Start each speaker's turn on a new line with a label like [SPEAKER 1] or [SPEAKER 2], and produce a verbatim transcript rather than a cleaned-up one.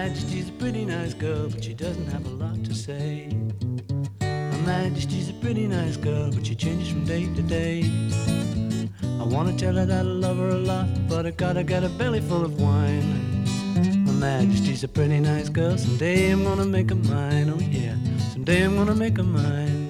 [SPEAKER 1] Majesty's a pretty nice girl, but she doesn't have a lot to say. Her Majesty's a pretty nice girl, but she changes from day to day. I wanna tell her that I love her a lot, but I gotta get a belly full of wine. Her Majesty's a pretty nice girl, someday I'm gonna make her mine, oh yeah, someday I'm gonna make her mine.